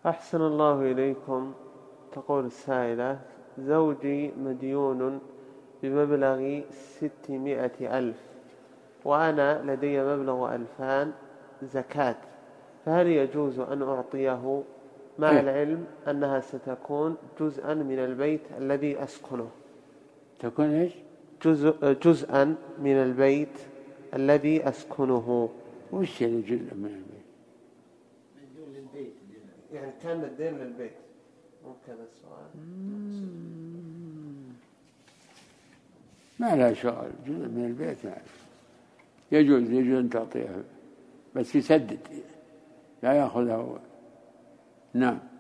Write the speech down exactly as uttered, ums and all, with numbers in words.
أحسن الله إليكم. تقول السائلة: زوجي مديون بمبلغ ستمائة ألف، وأنا لدي مبلغ ألفان زكاة، فهل يجوز أن أعطيه مع إيه؟ العلم أنها ستكون جزءا من البيت الذي أسكنه؟ تكون إيش؟ جزء جزءا من البيت الذي أسكنه. وش اللي جزء من البيت؟ مديون للبيت يعني كان الدين للبيت. ممكن السؤال ما لا شغل، جزء من البيت ما يجوز يجوز أن تعطيه، بس يسدد لا يأخذه. نعم.